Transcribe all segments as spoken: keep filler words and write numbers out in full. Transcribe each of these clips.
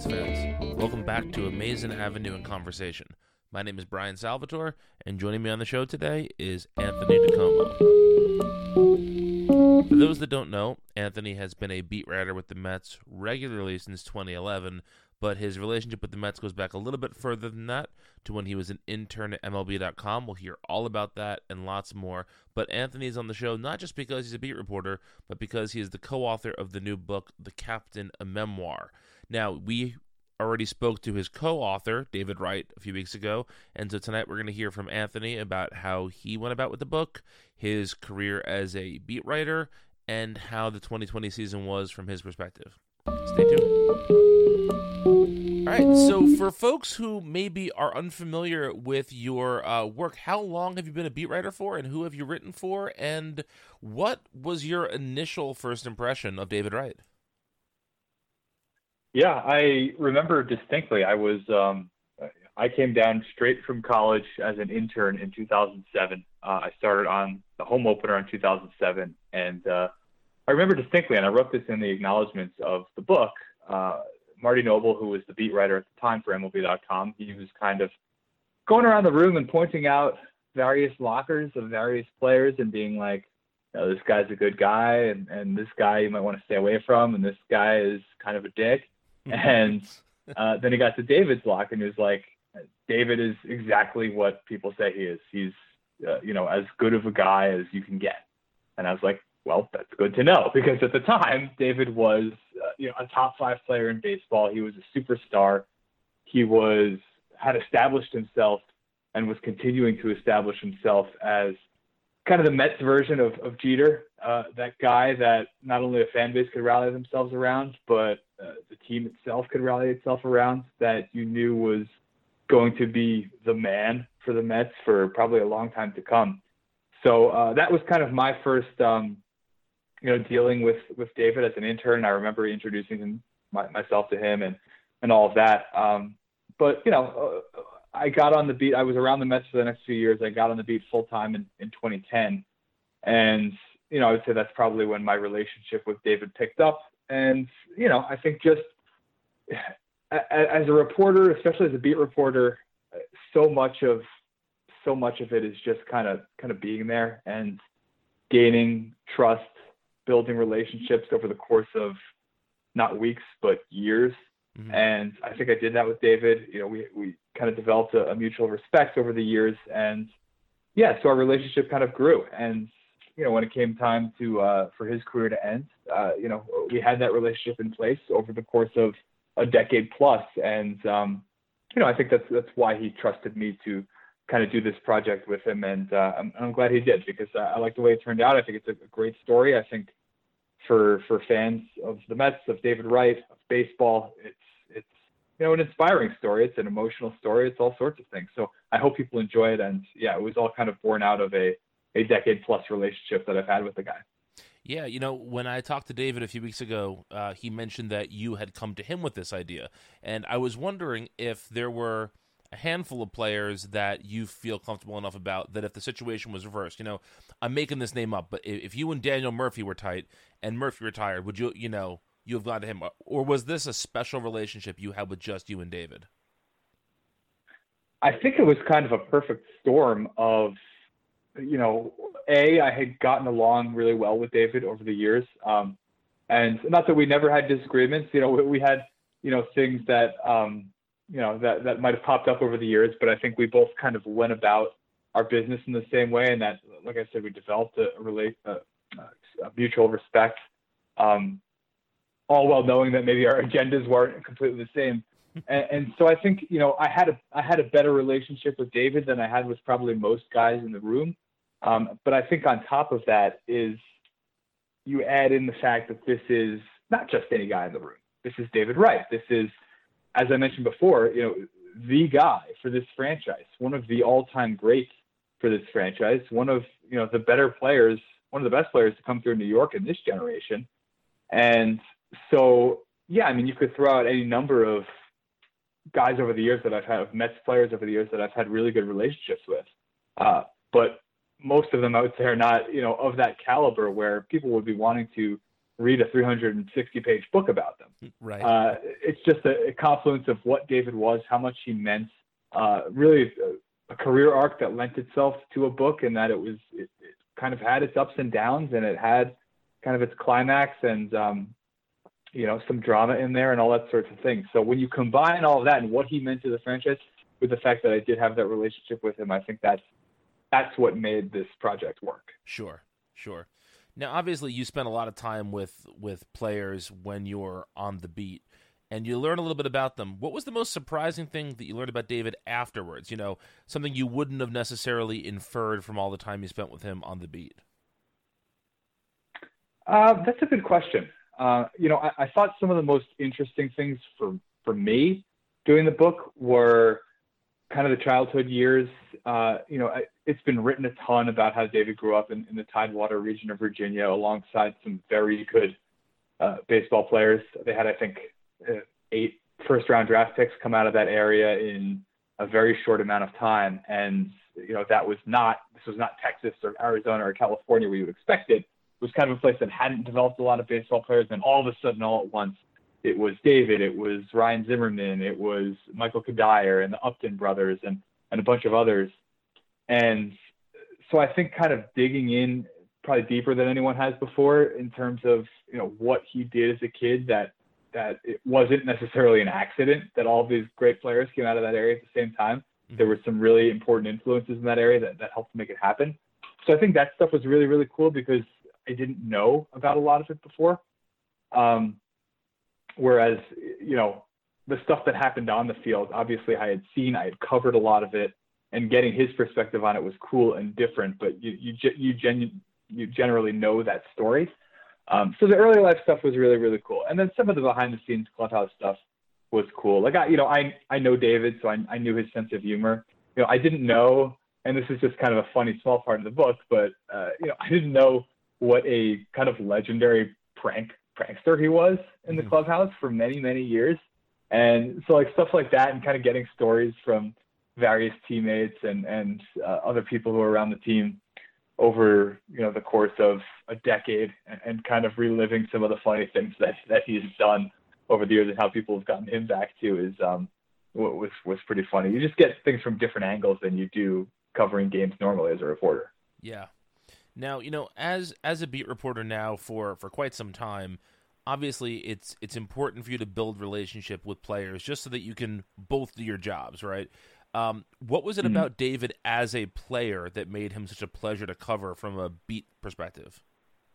Mets fans. Welcome back to Amazing Avenue in Conversation. My name is Brian Salvatore, and joining me on the show today is Anthony DiComo. For those that don't know, Anthony has been a beat writer with the Mets regularly since twenty eleven, but his relationship with the Mets goes back a little bit further than that, to when he was an intern at M L B dot com. We'll hear all about that and lots more. But Anthony is on the show not just because he's a beat reporter, but because he is the co-author of the new book, The Captain, a Memoir. Now, we already spoke to his co-author, David Wright, a few weeks ago, and so tonight we're going to hear from Anthony about how he went about with the book, his career as a beat writer, and how the twenty twenty season was from his perspective. Stay tuned. All right, so for folks who maybe are unfamiliar with your uh, work, how long have you been a beat writer for, and who have you written for, and what was your initial first impression of David Wright? Yeah, I remember distinctly. I was um, I came down straight from college as an intern in two thousand seven. Uh, I started on the home opener in two thousand seven, and uh, I remember distinctly, and I wrote this in the acknowledgments of the book. Uh, Marty Noble, who was the beat writer at the time for M L B dot com, he was kind of going around the room and pointing out various lockers of various players and being like, you know, this guy's a good guy, and, and this guy you might want to stay away from, and this guy is kind of a dick. And uh, then he got to David's lock, and he was like, David is exactly what people say he is. He's, uh, you know, as good of a guy as you can get. And I was like, well, that's good to know, because at the time, David was, uh, you know, a top five player in baseball. He was a superstar. He was, had established himself and was continuing to establish himself as kind of the Mets version of, of Jeter, uh, that guy that not only a fan base could rally themselves around, but uh, the team itself could rally itself around, that you knew was going to be the man for the Mets for probably a long time to come. So uh, that was kind of my first, um, you know, dealing with, with David as an intern. I remember introducing him, my, myself to him and, and all of that. Um, but, you know, uh, I got on the beat. I was around the Mets for the next few years. I got on the beat full time in, in twenty ten. And, you know, I would say that's probably when my relationship with David picked up. And, you know, I think just as a reporter, especially as a beat reporter, so much of, so much of it is just kind of, kind of being there and gaining trust, building relationships over the course of not weeks, but years. Mm-hmm. And I think I did that with David. You know, we, we kind of developed a, a mutual respect over the years, and yeah, so our relationship kind of grew. And, you know, when it came time to, uh, for his career to end, uh, you know, we had that relationship in place over the course of a decade plus. And, um, you know, I think that's, that's why he trusted me to kind of do this project with him. And, uh, I'm, I'm glad he did, because uh, I like the way it turned out. I think it's a great story. I think for, for fans of the Mets, of David Wright, of baseball, it's, it's, you know, an inspiring story. It's an emotional story. It's all sorts of things. So I hope people enjoy it. And yeah, it was all kind of born out of a, a decade plus relationship that I've had with the guy. Yeah, you know, when I talked to David a few weeks ago, uh, he mentioned that you had come to him with this idea. And I was wondering if there were a handful of players that you feel comfortable enough about that if the situation was reversed, you know, I'm making this name up, but if you and Daniel Murphy were tight and Murphy retired, would you, you know, you have gone to him? Or was this a special relationship you had with just you and David? I think it was kind of a perfect storm of, you know, A, I had gotten along really well with David over the years. Um, and not that we never had disagreements, you know, we, we had, you know, things that, um, you know, that, that might've popped up over the years, but I think we both kind of went about our business in the same way. And that, like I said, we developed a, a, relate, a, a mutual respect, um, all while knowing that maybe our agendas weren't completely the same. And, and so I think, you know, I had a, I had a better relationship with David than I had with probably most guys in the room. Um, but I think on top of that is you add in the fact that this is not just any guy in the room. This is David Wright. This is, as I mentioned before, you know, the guy for this franchise, one of the all-time greats for this franchise, one of, you know, the better players, one of the best players to come through New York in this generation. And so, yeah, I mean, you could throw out any number of guys over the years that I've had, of Mets players over the years that I've had really good relationships with. Uh, but most of them, I would say, are not, you know, of that caliber where people would be wanting to read a three hundred sixty page book about them. Right. Uh, it's just a, a confluence of what David was, how much he meant, uh, really a, a career arc that lent itself to a book, and that it was, it, it kind of had its ups and downs, and it had kind of its climax and, um, you know, some drama in there and all that sorts of things. So when you combine all of that and what he meant to the franchise with the fact that I did have that relationship with him, I think that's, that's what made this project work. Sure, sure. Now, obviously, you spend a lot of time with, with players when you're on the beat, and you learn a little bit about them. What was the most surprising thing that you learned about David afterwards? You know, something you wouldn't have necessarily inferred from all the time you spent with him on the beat. Uh, that's a good question. Uh, you know, I, I thought some of the most interesting things for, for me doing the book were kind of the childhood years. Uh, you know, I, it's been written a ton about how David grew up in, in the Tidewater region of Virginia alongside some very good uh, baseball players. They had, I think, uh, eight first round draft picks come out of that area in a very short amount of time. And, you know, that was not, this was not Texas or Arizona or California where you would expect it. It was kind of a place that hadn't developed a lot of baseball players. And all of a sudden, all at once, it was David, it was Ryan Zimmerman, it was Michael Kadire and the Upton brothers and, and a bunch of others. And so I think kind of digging in probably deeper than anyone has before in terms of, you know, what he did as a kid, that, that it wasn't necessarily an accident that all of these great players came out of that area at the same time. Mm-hmm. There were some really important influences in that area that, that helped make it happen. So I think that stuff was really, really cool because I didn't know about a lot of it before. Um, whereas, you know, the stuff that happened on the field, obviously I had seen, I had covered a lot of it, and getting his perspective on it was cool and different, but you, you, you, genu- you generally know that story. Um, so the early life stuff was really, really cool. And then some of the behind the scenes clubhouse stuff was cool. Like I, you know, I, I know David, so I, I knew his sense of humor. You know, I didn't know, and this is just kind of a funny small part of the book, but, uh, you know, I didn't know what a kind of legendary prank prankster he was in the clubhouse for many, many years. And so like stuff like that and kind of getting stories from various teammates and, and uh, other people who are around the team over, you know, the course of a decade and, and kind of reliving some of the funny things that, that he's done over the years and how people have gotten him back to is um, was, was pretty funny. You just get things from different angles than you do covering games normally as a reporter. Yeah. Now, you know, as as a beat reporter now for, for quite some time, obviously it's it's important for you to build relationship with players just so that you can both do your jobs, right? Um, what was it mm-hmm. about David as a player that made him such a pleasure to cover from a beat perspective?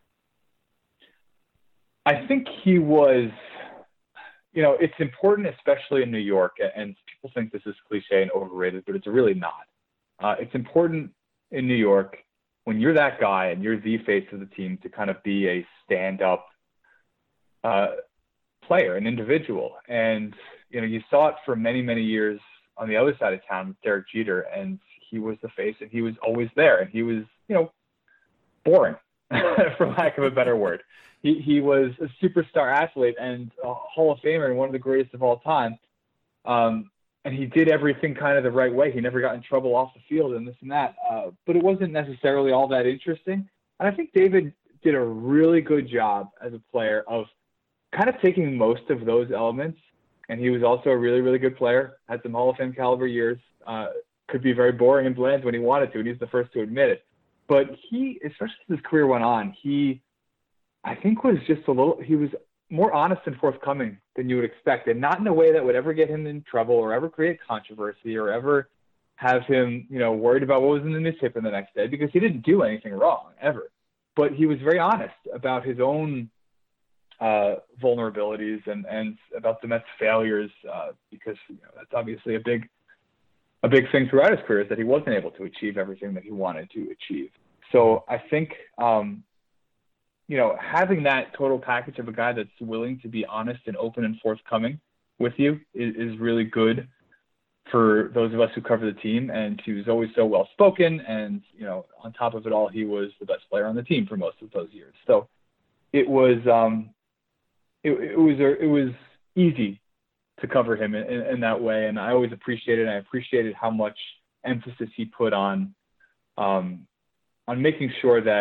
I think he was, you know, it's important, especially in New York, and people think this is cliche and overrated, but it's really not. Uh, it's important in New York when you're that guy and you're the face of the team to kind of be a stand-up uh, player, an individual. And, you know, you saw it for many, many years on the other side of town with Derek Jeter, and he was the face and he was always there. And he was, you know, boring, for lack of a better word. He he was a superstar athlete and a Hall of Famer and one of the greatest of all time. Um, and he did everything kind of the right way. He never got in trouble off the field and this and that. Uh, but it wasn't necessarily all that interesting. And I think David did a really good job as a player of kind of taking most of those elements. And he was also a really, really good player, had some Hall of Fame caliber years, uh, could be very boring and bland when he wanted to, and he's the first to admit it. But he, especially as his career went on, he, I think was just a little, he was more honest and forthcoming than you would expect, and not in a way that would ever get him in trouble or ever create controversy or ever have him, you know, worried about what was in the newspaper the next day, because he didn't do anything wrong ever. But he was very honest about his own uh, vulnerabilities and, and about the Mets' failures, uh, because you know, that's obviously a big, a big thing throughout his career is that he wasn't able to achieve everything that he wanted to achieve. So I think, um, you know, having that total package of a guy that's willing to be honest and open and forthcoming with you is, is really good for those of us who cover the team. And he was always so well spoken. And, you know, on top of it all, he was the best player on the team for most of those years. So it was, um, it, it was, a, it was easy to cover him in, in, in that way. And I always appreciated, and I appreciated how much emphasis he put on, um, on making sure that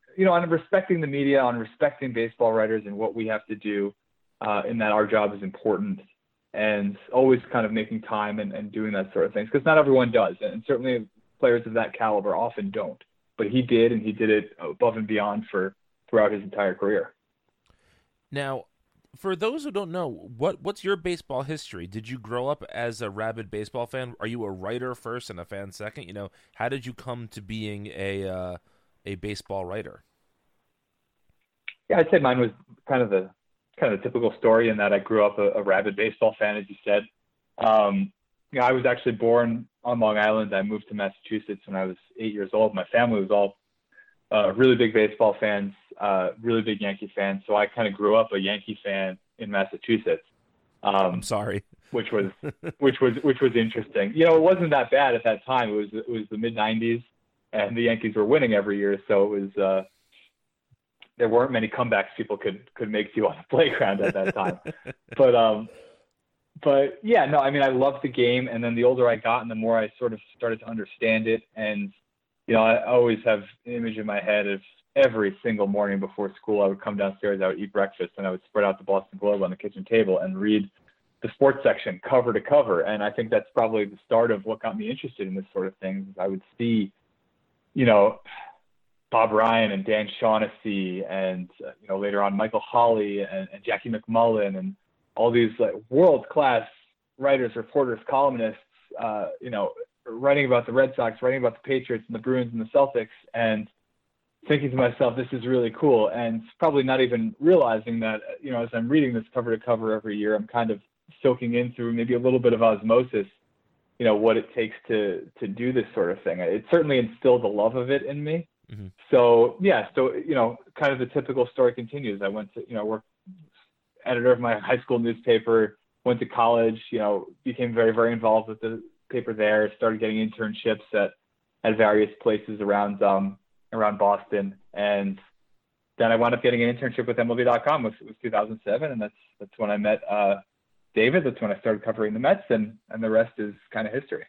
you know, on respecting the media, on respecting baseball writers and what we have to do, uh, in that our job is important, and always kind of making time and, and doing that sort of things, because not everyone does, and certainly players of that caliber often don't. But he did, and he did it above and beyond for throughout his entire career. Now, for those who don't know, what what's your baseball history? Did you grow up as a rabid baseball fan? Are you a writer first and a fan second? You know, how did you come to being a uh, a baseball writer? Yeah, I'd say mine was kind of the kind of the typical story in that I grew up a, a rabid baseball fan, as you said. Um, you know, I was actually born on Long Island. I moved to Massachusetts when I was eight years old. My family was all uh, really big baseball fans, uh, really big Yankee fans. So I kind of grew up a Yankee fan in Massachusetts. Um, I'm sorry. which was which was which was interesting. You know, it wasn't that bad at that time. It was it was the mid nineties, and the Yankees were winning every year. So it was. Uh, there weren't many comebacks people could, could make to you on the playground at that time. but, um, but yeah, no, I mean, I loved the game. And then the older I got and the more I sort of started to understand it. And, you know, I always have an image in my head of every single morning before school, I would come downstairs, I would eat breakfast, and I would spread out the Boston Globe on the kitchen table and read the sports section cover to cover. And I think that's probably the start of what got me interested in this sort of thing. I would see, you know, Bob Ryan and Dan Shaughnessy and, uh, you know, later on Michael Hawley and, and Jackie McMullen and all these like world-class writers, reporters, columnists, uh, you know, writing about the Red Sox, writing about the Patriots and the Bruins and the Celtics, and thinking to myself, this is really cool. And probably not even realizing that, you know, as I'm reading this cover to cover every year, I'm kind of soaking in through maybe a little bit of osmosis, you know, what it takes to, to do this sort of thing. It certainly instilled the love of it in me. Mm-hmm. So, yeah, so, you know, kind of the typical story continues. I went to, you know, work editor of my high school newspaper, went to college, you know, became very, very involved with the paper there, started getting internships at, at various places around, um, around Boston. And then I wound up getting an internship with M L B dot com. It was two thousand seven. And that's, that's when I met uh, David. That's when I started covering the Mets, and, and the rest is kind of history.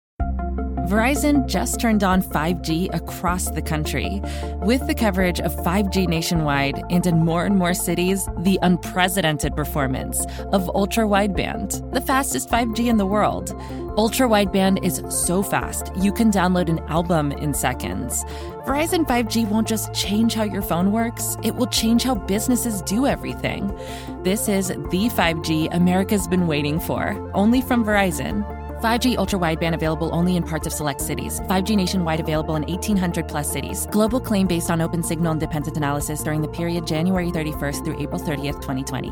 Verizon just turned on five G across the country. With the coverage of five G nationwide and in more and more cities, the unprecedented performance of ultra-wideband, the fastest five G in the world. Ultra-wideband is so fast, you can download an album in seconds. Verizon five G won't just change how your phone works, it will change how businesses do everything. This is the five G America's been waiting for, only from Verizon. five G ultra-wideband available only in parts of select cities. five G nationwide available in eighteen hundred plus cities. Global claim based on open signal independent analysis during the period January thirty-first through April thirtieth, twenty twenty.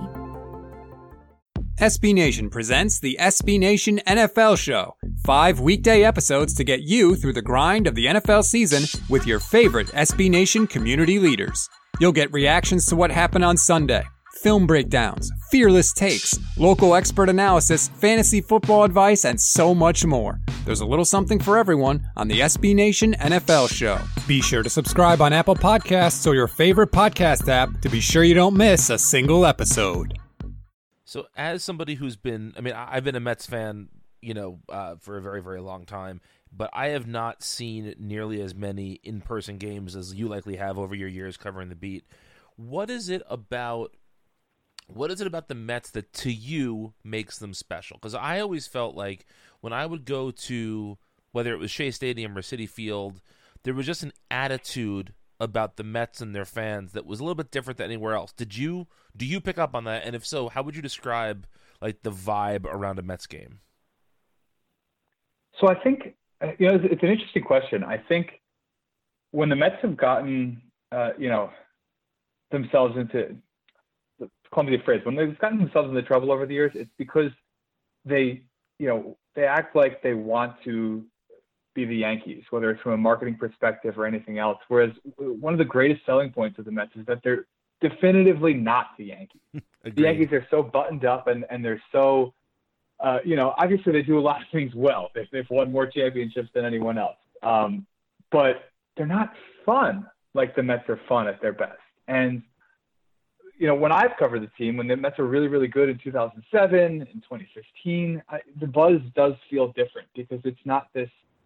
S B Nation presents the S B Nation N F L Show. Five weekday episodes to get you through the grind of the N F L season with your favorite S B Nation community leaders. You'll get reactions to what happened on Sunday, film breakdowns, fearless takes, local expert analysis, fantasy football advice, and so much more. There's a little something for everyone on the S B Nation N F L Show. Be sure to subscribe on Apple Podcasts or your favorite podcast app to be sure you don't miss a single episode. So as somebody who's been, I mean, I've been a Mets fan, you know, uh, for a very, very long time, but I have not seen nearly as many in-person games as you likely have over your years covering the beat. What is it about What is it about the Mets that to you makes them special? Because I always felt like when I would go to, whether it was Shea Stadium or Citi Field, there was just an attitude about the Mets and their fans that was a little bit different than anywhere else. Did you do you pick up on that? And if so, how would you describe like the vibe around a Mets game? So I think, you know, it's an interesting question. I think when the Mets have gotten, uh, you know, themselves into the clumsy phrase, when they've gotten themselves into trouble over the years, it's because they, you know, they act like they want to be the Yankees, whether it's from a marketing perspective or anything else. Whereas one of the greatest selling points of the Mets is that they're definitively not the Yankees. The Yankees are so buttoned up and, and they're so, uh, you know, obviously they do a lot of things well. They've, they've won more championships than anyone else. Um, but they're not fun like the Mets are fun at their best. And, you know, when I've covered the team, when the Mets were really, really good in two thousand seven, in twenty fifteen, I, the buzz does feel different because it's not this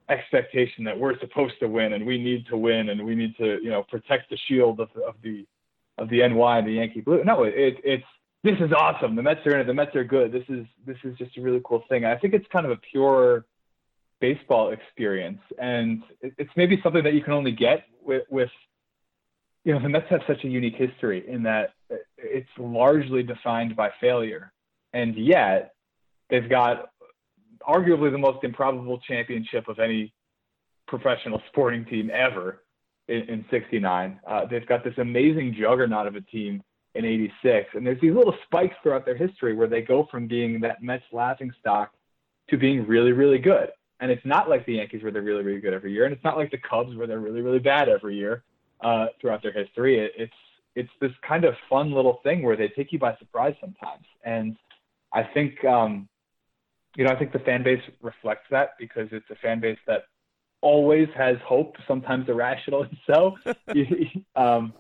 expectation that we're supposed to win and we need to win and we need to, you know, protect the shield of, of the of the N Y and the Yankee blue. No, it, it, it's this is awesome. The Mets are in it. The Mets are good. This is this is just a really cool thing. And I think it's kind of a pure baseball experience, and it, it's maybe something that you can only get with, with you know, the Mets have such a unique history in that it's largely defined by failure, and yet they've got arguably the most improbable championship of any professional sporting team ever in, in sixty-nine. Uh, they've got this amazing juggernaut of a team in eighty-six. And there's these little spikes throughout their history where they go from being that Mets laughingstock to being really, really good. And it's not like the Yankees where they're really, really good every year. And it's not like the Cubs where they're really, really bad every year uh, throughout their history. It, it's, it's this kind of fun little thing where they take you by surprise sometimes. And I think, um, you know, I think the fan base reflects that because it's a fan base that always has hope, sometimes irrationally so. um,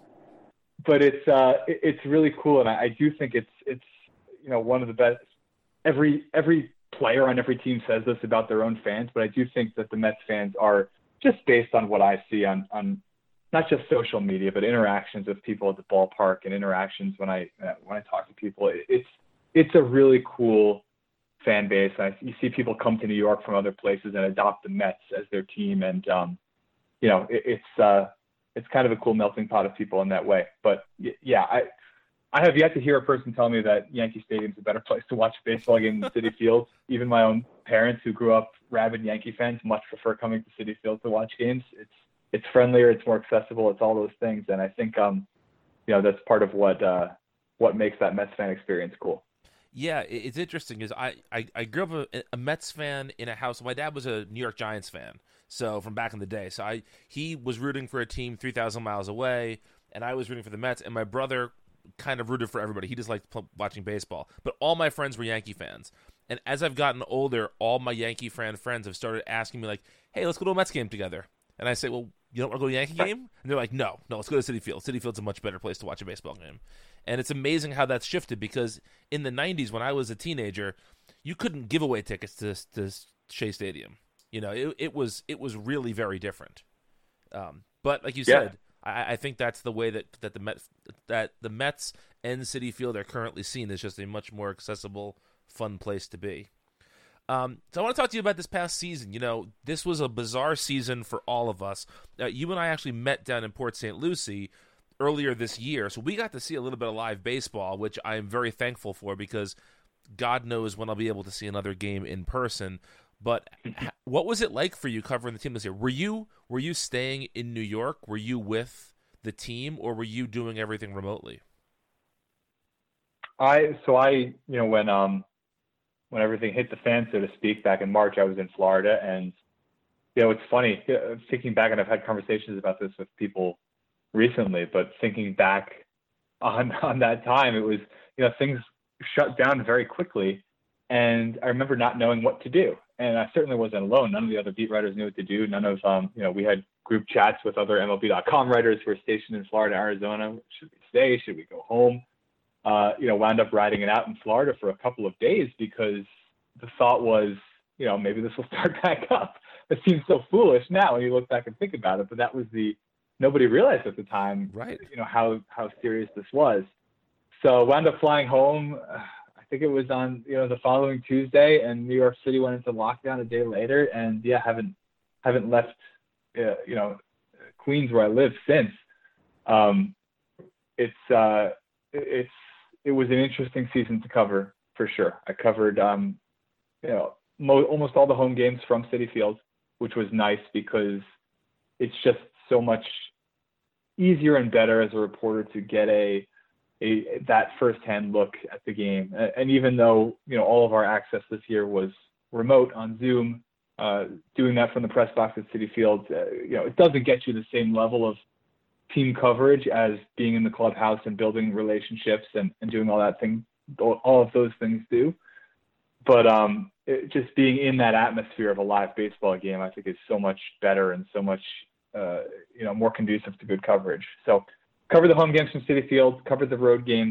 but it's uh, it's really cool, and I, I do think it's it's you know one of the best. Every every player on every team says this about their own fans, but I do think that the Mets fans are, just based on what I see on on not just social media, but interactions with people at the ballpark and interactions when I uh, when I talk to people. It, it's it's a really cool fan base. I, you see people come to New York from other places and adopt the Mets as their team, and um, you know it, it's uh, it's kind of a cool melting pot of people in that way. But yeah, I I have yet to hear a person tell me that Yankee Stadium's a better place to watch a baseball game than Citi Field. Even my own parents, who grew up rabid Yankee fans, much prefer coming to Citi Field to watch games. It's it's friendlier, it's more accessible, it's all those things, and I think um, you know that's part of what uh, what makes that Mets fan experience cool. Yeah, it's interesting because I, I, I grew up a, a Mets fan in a house. My dad was a New York Giants fan, so from back in the day. So I he was rooting for a team three thousand miles away, and I was rooting for the Mets. And my brother kind of rooted for everybody. He just liked pl- watching baseball. But all my friends were Yankee fans. And as I've gotten older, all my Yankee fan friends have started asking me, like, hey, let's go to a Mets game together. And I say, well, you don't want to go to a Yankee game? And they're like, no, no, let's go to Citi Field. Citi Field's a much better place to watch a baseball game. And it's amazing how that's shifted because in the nineties, when I was a teenager, you couldn't give away tickets to, to Shea Stadium. You know, it, it was it was really very different. Um, but like you yeah. said, I, I think that's the way that, that the Mets that the Mets and Citi Field are currently seen as just a much more accessible, fun place to be. Um, so I want to talk to you about this past season. You know, this was a bizarre season for all of us. Uh, you and I actually met down in Port Saint Lucie earlier this year, so we got to see a little bit of live baseball, which I am very thankful for because God knows when I'll be able to see another game in person. But what was it like for you covering the team this year? Were you were you staying in New York? Were you with the team, or were you doing everything remotely? I so I you know when um when everything hit the fan, so to speak, back in March, I was in Florida, and you know it's funny thinking back, and I've had conversations about this with people recently, but thinking back on on that time, it was you know things shut down very quickly, and I remember not knowing what to do. And I certainly wasn't alone. None of the other beat writers knew what to do. None of um you know we had group chats with other M L B dot com writers who were stationed in Florida, Arizona. Should we stay? Should we go home? Uh, you know, wound up riding it out in Florida for a couple of days because the thought was, you know, maybe this will start back up. It seems so foolish now when you look back and think about it, but that was the, nobody realized at the time, right? You know, how, how serious this was. So wound up flying home. Uh, I think it was on, you know, the following Tuesday, and New York City went into lockdown a day later. And yeah, haven't, haven't left, uh, you know, Queens where I live since. Um, it's, uh, it's, it was an interesting season to cover for sure. I covered, um, you know, mo- almost all the home games from Citi Field, which was nice because it's just so much easier and better as a reporter to get a, a that firsthand look at the game. And even though, you know, all of our access this year was remote on Zoom, uh, doing that from the press box at Citi Field, uh, you know, it doesn't get you the same level of team coverage as being in the clubhouse and building relationships and, and doing all that thing, all of those things do. But um, it, just being in that atmosphere of a live baseball game, I think is so much better and so much, uh, you know, more conducive to good coverage. So cover the home games from Citi Field, cover the road games.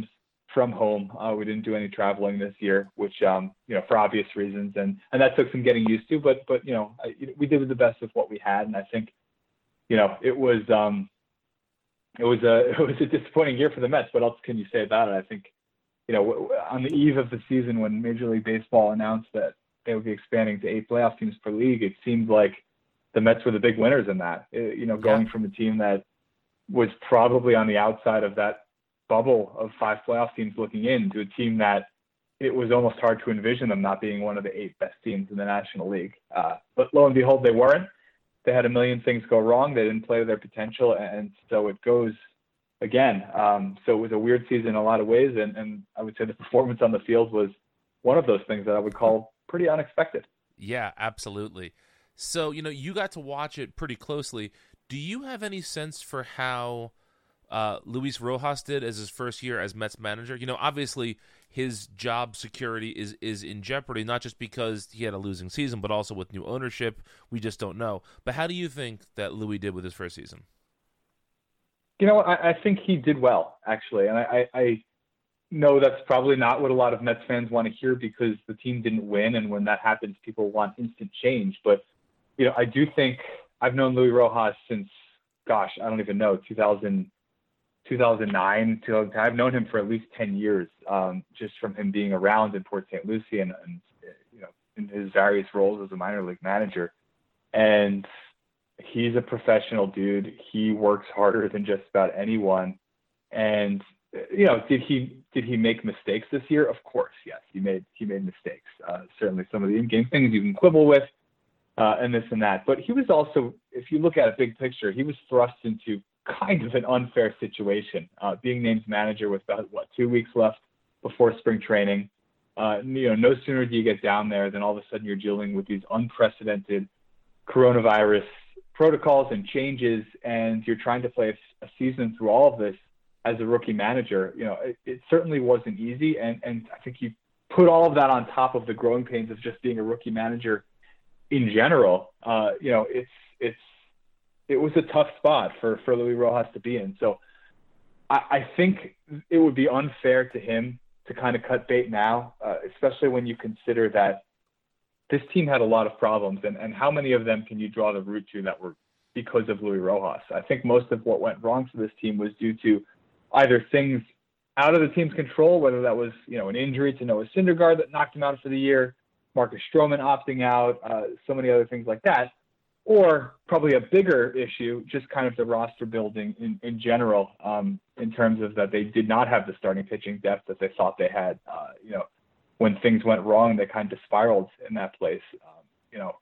from home. Uh, we didn't do any traveling this year, which, um, you know, for obvious reasons. And, and that took some getting used to, but, but, you know, I, we did the best with what we had. And I think, you know, it was, um, it was a, it was a disappointing year for the Mets. What else can you say about it? I think, you know, on the eve of the season, when Major League Baseball announced that they would be expanding to eight playoff teams per league, it seemed like the Mets were the big winners in that, it, you know, going yeah. from a team that was probably on the outside of that bubble of five playoff teams looking in to a team that it was almost hard to envision them not being one of the eight best teams in the National League. Uh, but lo and behold, they weren't. They had a million things go wrong. They didn't play to their potential. And so it goes again. Um, so it was a weird season in a lot of ways. And, and I would say the performance on the field was one of those things that I would call pretty unexpected. Yeah, absolutely. So, you know, you got to watch it pretty closely. Do you have any sense for how uh, Luis Rojas did as his first year as Mets manager? You know, obviously his job security is, is in jeopardy, not just because he had a losing season, but also with new ownership. We just don't know. But how do you think that Louis did with his first season? You know, I, I think he did well, actually. And I, I, I know that's probably not what a lot of Mets fans want to hear because the team didn't win. And when that happens, people want instant change. But, you know, I do think I've known Luis Rojas since, gosh, I don't even know, two thousand, two thousand nine. two thousand ten. I've known him for at least ten years, um, just from him being around in Port Saint Lucie and, and, you know, in his various roles as a minor league manager. And he's a professional dude. He works harder than just about anyone. And, you know, did he did he make mistakes this year? Of course, yes. He made he made mistakes. Uh, certainly some of the in-game things you can quibble with, uh, and this and that. But he was also, if you look at a big picture, he was thrust into kind of an unfair situation, uh, being named manager with about, what, two weeks left before spring training. Uh, you know, no sooner do you get down there than all of a sudden you're dealing with these unprecedented coronavirus protocols and changes, and you're trying to play a, a season through all of this as a rookie manager. You know, it, it certainly wasn't easy. And, and I think you put all of that on top of the growing pains of just being a rookie manager in general. Uh, you know, it's, it's, it was a tough spot for, for Luis Rojas to be in. So I, I think it would be unfair to him to kind of cut bait now, uh, especially when you consider that this team had a lot of problems, and, and how many of them can you draw the root to that were because of Luis Rojas? I think most of what went wrong for this team was due to either things out of the team's control, whether that was, you know, an injury to Noah Syndergaard that knocked him out for the year, Marcus Stroman opting out, uh, so many other things like that, or probably a bigger issue, just kind of the roster building in, in general, um, in terms of that they did not have the starting pitching depth that they thought they had. Uh, you know, when things went wrong, they kind of spiraled in that place. Um, you know,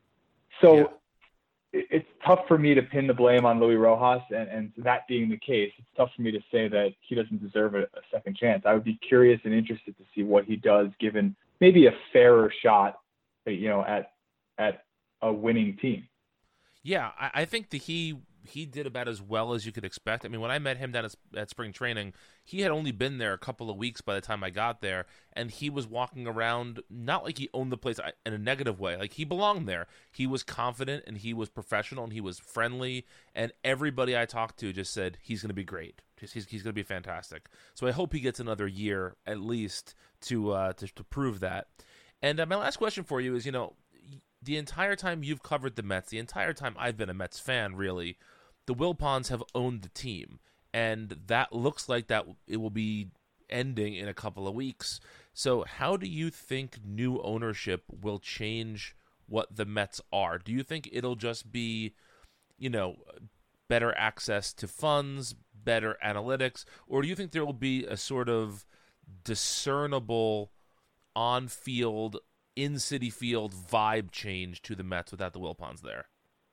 so yeah. it, it's tough for me to pin the blame on Luis Rojas, and, and that being the case, it's tough for me to say that he doesn't deserve a, a second chance. I would be curious and interested to see what he does, given maybe a fairer shot, you know, at at a winning team. Yeah, I, I think that he he did about as well as you could expect. I mean, when I met him down at, at spring training, he had only been there a couple of weeks by the time I got there, and he was walking around not like he owned the place in a negative way. Like, he belonged there. He was confident, and he was professional, and he was friendly, and everybody I talked to just said he's going to be great. He's, he's going to be fantastic. So I hope he gets another year at least to uh, to, to prove that. And uh, my last question for you is, you know, the entire time you've covered the Mets, the entire time I've been a Mets fan, really, the Wilpons have owned the team, and that looks like that it will be ending in a couple of weeks. So how do you think new ownership will change what the Mets are? Do you think it'll just be, you know, better access to funds, better analytics, or do you think there will be a sort of discernible on-field, in-city field vibe change to the Mets without the Wilpons there?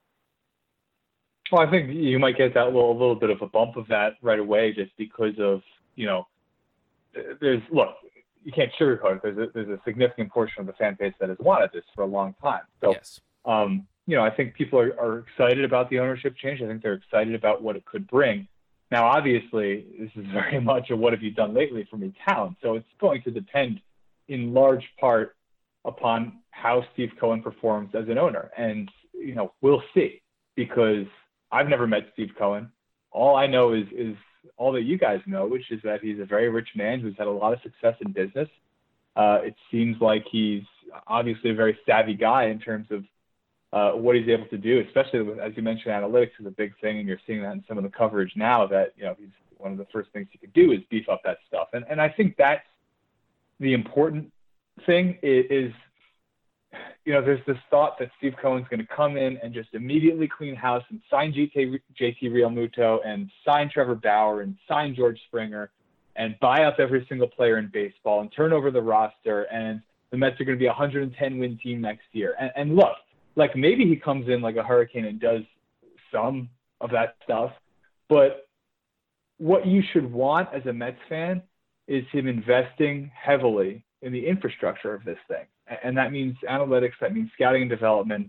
Well, I think you might get that little, little bit of a bump of that right away, just because of, you know, there's, look, you can't sugarcoat it. There's a, there's a significant portion of the fan base that has wanted this for a long time. So, yes. um, you know, I think people are, are excited about the ownership change. I think they're excited about what it could bring. Now, obviously, this is very much a what have you done lately for me town. So it's going to depend in large part upon how Steve Cohen performs as an owner. And, you know, we'll see, because I've never met Steve Cohen. All I know is, is all that you guys know, which is that he's a very rich man who's had a lot of success in business. Uh, it seems like he's obviously a very savvy guy in terms of uh, what he's able to do, especially with, as you mentioned, analytics is a big thing, and you're seeing that in some of the coverage now that, you know, he's one of the first things he could do is beef up that stuff. And and I think that's the important thing is, is you know, there's this thought that Steve Cohen's going to come in and just immediately clean house and sign J T, J T Realmuto and sign Trevor Bauer and sign George Springer and buy up every single player in baseball and turn over the roster, and the Mets are going to be a one hundred ten win team next year. And, and look, like maybe he comes in like a hurricane and does some of that stuff, but what you should want as a Mets fan is him investing heavily in the infrastructure of this thing. And that means analytics, that means scouting and development.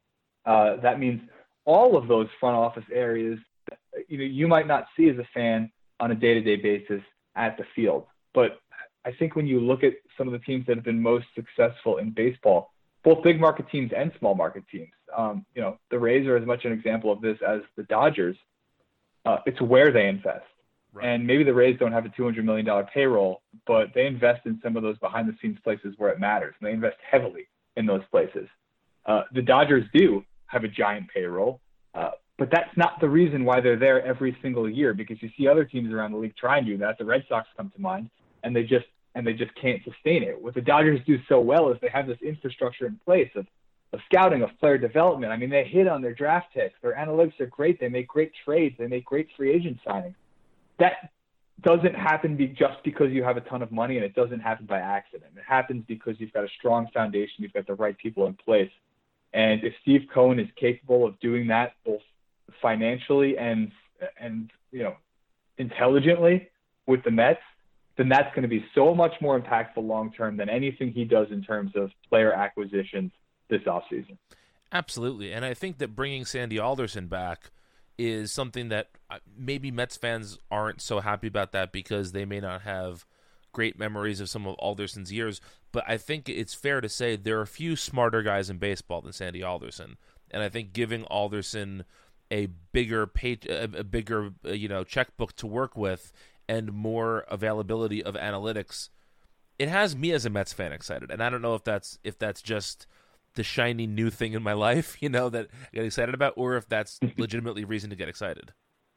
Uh, that means all of those front office areas, you know, you might not see as a fan on a day-to-day basis at the field. But I think when you look at some of the teams that have been most successful in baseball, both big market teams and small market teams, um, you know, the Rays are as much an example of this as the Dodgers. Uh, it's where they invest. Right. And maybe the Rays don't have a two hundred million dollars payroll, but they invest in some of those behind-the-scenes places where it matters, and they invest heavily in those places. Uh, the Dodgers do have a giant payroll, uh, but that's not the reason why they're there every single year, because you see other teams around the league try and do that. The Red Sox come to mind, and they just and they just can't sustain it. What the Dodgers do so well is they have this infrastructure in place of, of scouting, of player development. I mean, they hit on their draft picks. Their analytics are great. They make great trades. They make great free agent signings. That doesn't happen be just because you have a ton of money, and it doesn't happen by accident. It happens because you've got a strong foundation, you've got the right people in place. And if Steve Cohen is capable of doing that both financially and, and you know, intelligently with the Mets, then that's going to be so much more impactful long-term than anything he does in terms of player acquisitions this offseason. Absolutely. And I think that bringing Sandy Alderson back is something that maybe Mets fans aren't so happy about that because they may not have great memories of some of Alderson's years. But I think it's fair to say there are a few smarter guys in baseball than Sandy Alderson. And I think giving Alderson a bigger pay, a bigger you know checkbook to work with and more availability of analytics, it has me as a Mets fan excited. And I don't know if that's if that's just the shiny new thing in my life, you know, that I get excited about, or if that's legitimately reason to get excited.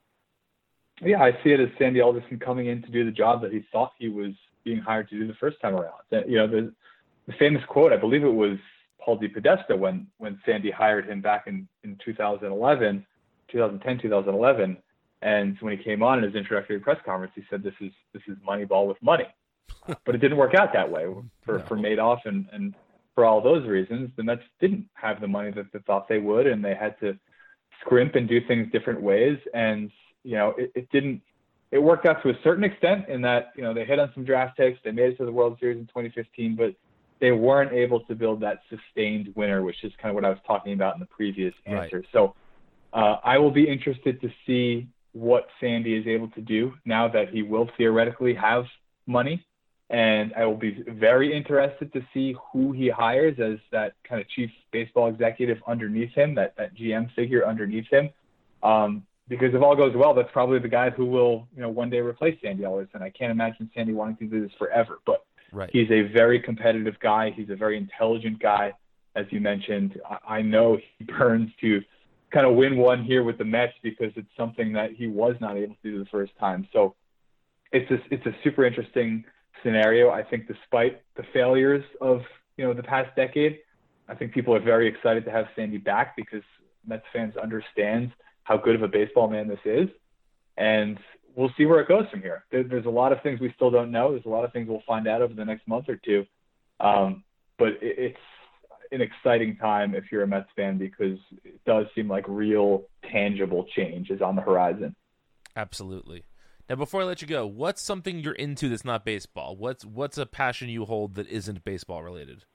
Yeah, I see it as Sandy Alderson coming in to do the job that he thought he was being hired to do the first time around. You know, the, the famous quote, I believe it was Paul DePodesta when, when Sandy hired him back in, in two thousand eleven, twenty ten, twenty eleven. And when he came on in his introductory press conference, he said, this is, this is Moneyball with money. But it didn't work out that way for, no. for Madoff and, and, for all those reasons. The Mets didn't have the money that they thought they would, and they had to scrimp and do things different ways. And, you know, it, it didn't, it worked out to a certain extent in that, you know, they hit on some draft picks, they made it to the World Series in twenty fifteen, but they weren't able to build that sustained winner, which is kind of what I was talking about in the previous answer. Right. So uh, I will be interested to see what Sandy is able to do now that he will theoretically have money. And I will be very interested to see who he hires as that kind of chief baseball executive underneath him, that, that G M figure underneath him. Um, because if all goes well, that's probably the guy who will, you know, one day replace Sandy Alderson. I can't imagine Sandy wanting to do this forever, but right. He's a very competitive guy. He's a very intelligent guy. As you mentioned, I, I know he burns to kind of win one here with the Mets because it's something that he was not able to do the first time. So it's a, it's a super interesting scenario. I think despite the failures of, you know, the past decade, I think people are very excited to have Sandy back because Mets fans understand how good of a baseball man this is. And we'll see where it goes from here. There, there's a lot of things we still don't know. There's a lot of things we'll find out over the next month or two. Um, but it, it's an exciting time if you're a Mets fan because it does seem like real tangible change is on the horizon. Absolutely. Now, before I let you go, what's something you're into that's not baseball? What's what's a passion you hold that isn't baseball related?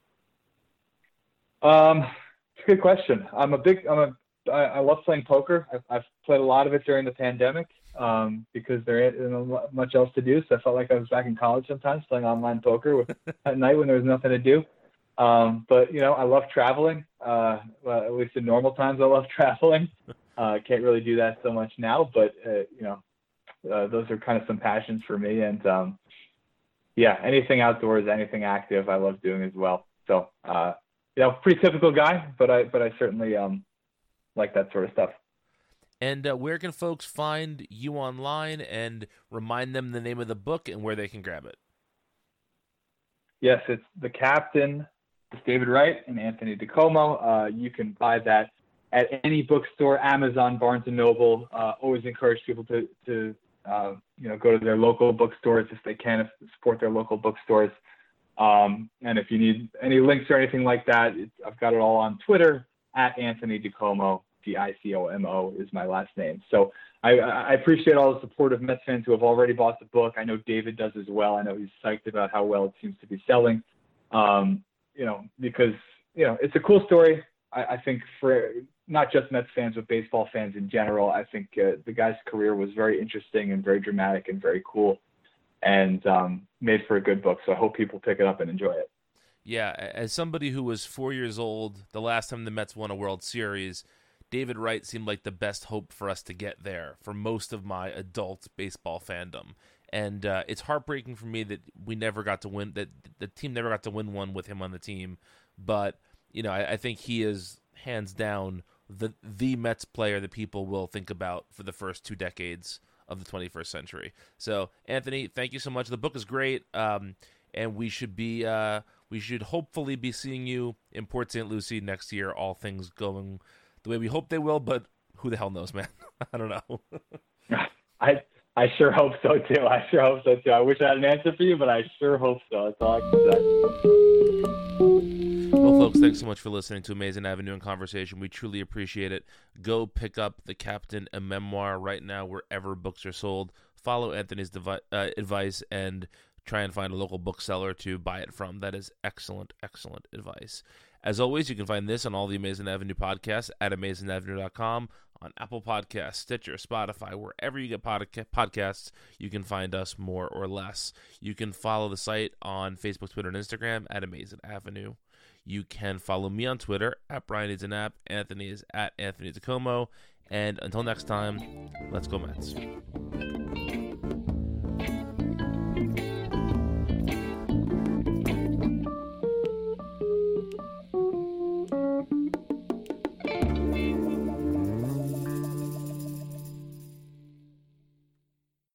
Um, it's a good question. I'm a big. I'm a. I, I love playing poker. I've, I've played a lot of it during the pandemic um, because there isn't much else to do. So I felt like I was back in college sometimes playing online poker with, at night when there was nothing to do. Um, but you know, I love traveling. Uh, well, at least in normal times, I love traveling. I uh, can't really do that so much now, but uh, you know. Uh, those are kind of some passions for me. And um, yeah, anything outdoors, anything active, I love doing as well. So, uh, you know, pretty typical guy, but I, but I certainly um, like that sort of stuff. And uh, where can folks find you online, and remind them the name of the book and where they can grab it? Yes, it's The Captain. It's David Wright and Anthony DiComo. Uh, you can buy that at any bookstore, Amazon, Barnes and Noble. Uh, always encourage people to, to uh, you know, go to their local bookstores if they can, support their local bookstores. Um, and if you need any links or anything like that, it's, I've got it all on Twitter, at Anthony DiComo. D I C O M O is my last name. So I, I appreciate all the support of Mets fans who have already bought the book. I know David does as well. I know he's psyched about how well it seems to be selling, um, you know, because, you know, it's a cool story. I, I think for not just Mets fans, but baseball fans in general, I think uh, the guy's career was very interesting and very dramatic and very cool, and um, made for a good book. So I hope people pick it up and enjoy it. Yeah, as somebody who was four years old the last time the Mets won a World Series, David Wright seemed like the best hope for us to get there for most of my adult baseball fandom. And uh, it's heartbreaking for me that we never got to win, that the team never got to win one with him on the team. But, you know, I, I think he is hands down the the Mets player that people will think about for the first two decades of the twenty-first century. So, Anthony, thank you so much. The book is great, um, and we should be uh, we should hopefully be seeing you in Port Saint Lucie next year, all things going the way we hope they will, but who the hell knows, man? I don't know. I I sure hope so, too. I sure hope so, too. I wish I had an answer for you, but I sure hope so. That's all I can say. Well, folks, thanks so much for listening to Amazing Avenue and Conversation. We truly appreciate it. Go pick up The Captain, a memoir, right now wherever books are sold. Follow Anthony's devi- uh, advice and try and find a local bookseller to buy it from. That is excellent, excellent advice. As always, you can find this on all the Amazing Avenue podcasts at amazing avenue dot com, on Apple Podcasts, Stitcher, Spotify, wherever you get podca- podcasts, you can find us more or less. You can follow the site on Facebook, Twitter, and Instagram at Amazing Avenue. You can follow me on Twitter at Brian Needs an App. Anthony is at Anthony DiComo. And until next time, let's go Mets.